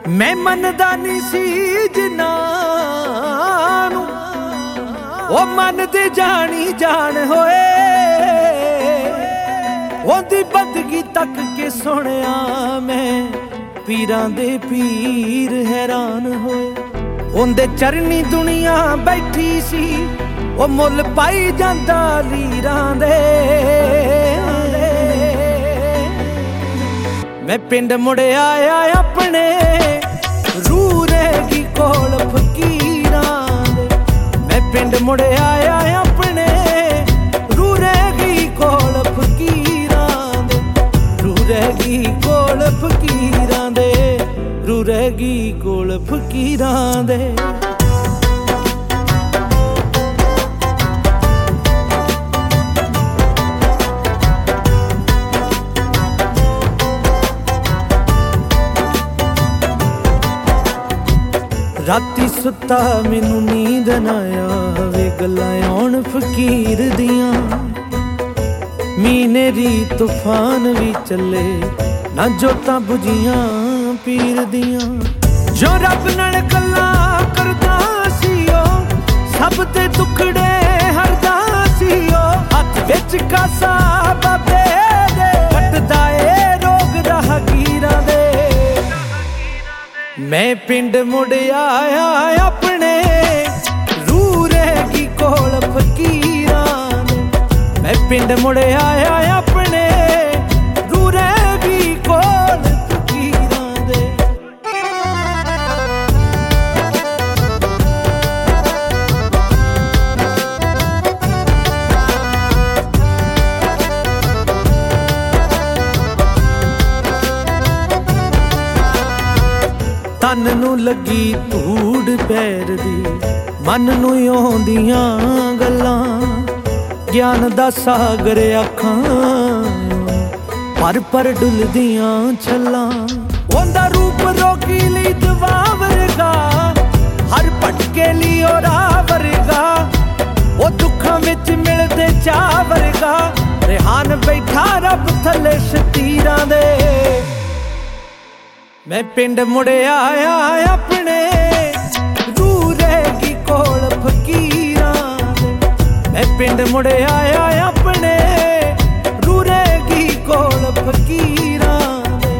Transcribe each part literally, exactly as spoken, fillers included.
मैं मनदा नहीं सी जिन्ना नूं ओ मन दे जानी जान होए ओदी बंदगी तक के सुनिया मैं पीरां दे पीर हैरान होए ओंदे चरनी दुनिया बैठी सी ओ मुल पाई जांदा लीरां दे मैं पिंड मुड़े आया अपने रूह रहेगी कोल फकीरां दे मैं पिंड मुड़े आया अपने रूह रहेगी कोल फकीरां दे रूह रहेगी कोल फकीरां दे रूह रहेगी कोल फकीरां दे राती सुता मैनू नींद ना आवे गल्लां आउण फकीर दियां मीनेरी तूफान भी चले ना जोतां बुझियां पीर दियां जो रब नाल गल्लां करदा सी ओ सब ते दुखड़े हरदा सी ओ हथ विच कासा बाबे दे कटदा ए रोग राहगीरां दे मैं पिंड मुड़ आया अपने रूह रहेगी कोल फकीरां दे मैं पिंड मुड़ आया अपने रूह रहेगी कोल फकीरां दे तन नू लगी धूड़ पैर दी मन नू आउंदियां गल्लां ज्ञान दा सागर अखां पर पर डुलदियां छल्लां ओंदा रूप रोगी लई दवा वरगा हर भटके लई ओ राह वरगा ओ दुखां विच मिलदे चा वरगा रेहान बैठा रब थले शतीरां दे मैं पिंड मुड़ आया अपने रूह रहेगी कोल फकीरां दे मैं पिंड मुड़ आया अपने रूह रहेगी कोल फकीरां दे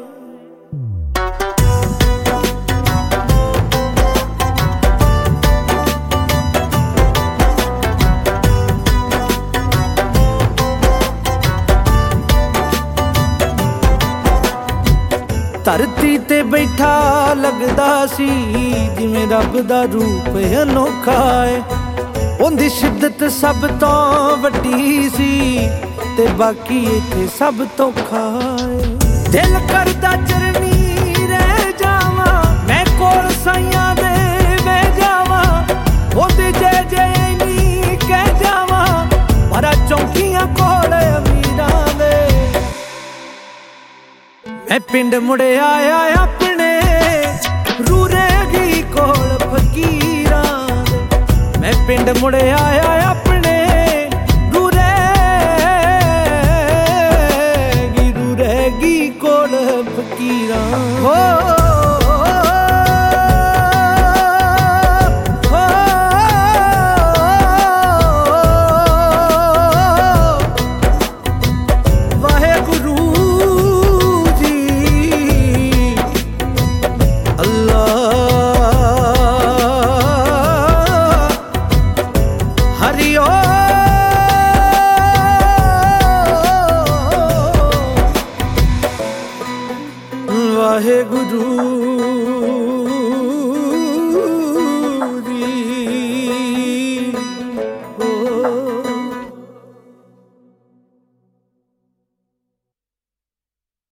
धरती ते बैठा लगदा सी जिवें रब दा रूप अनोखा है ओंदी शिद्दत सब तो वड्डी सी ते बाकी इत्थे सब तो खाए दिल करदा चरनी रह जावां मैं कोल साइयां दे वे जावां ओंदी जय जय नी कह जावां पर चौंकियां कोल अमीरां दे मैं पिंड मुड़ आया अपने रूह रहेगी कोल फकीरां दे मैं पिंड मुड़ आया अपने रूह रहेगी रूह रहेगी कोल फकीरां हो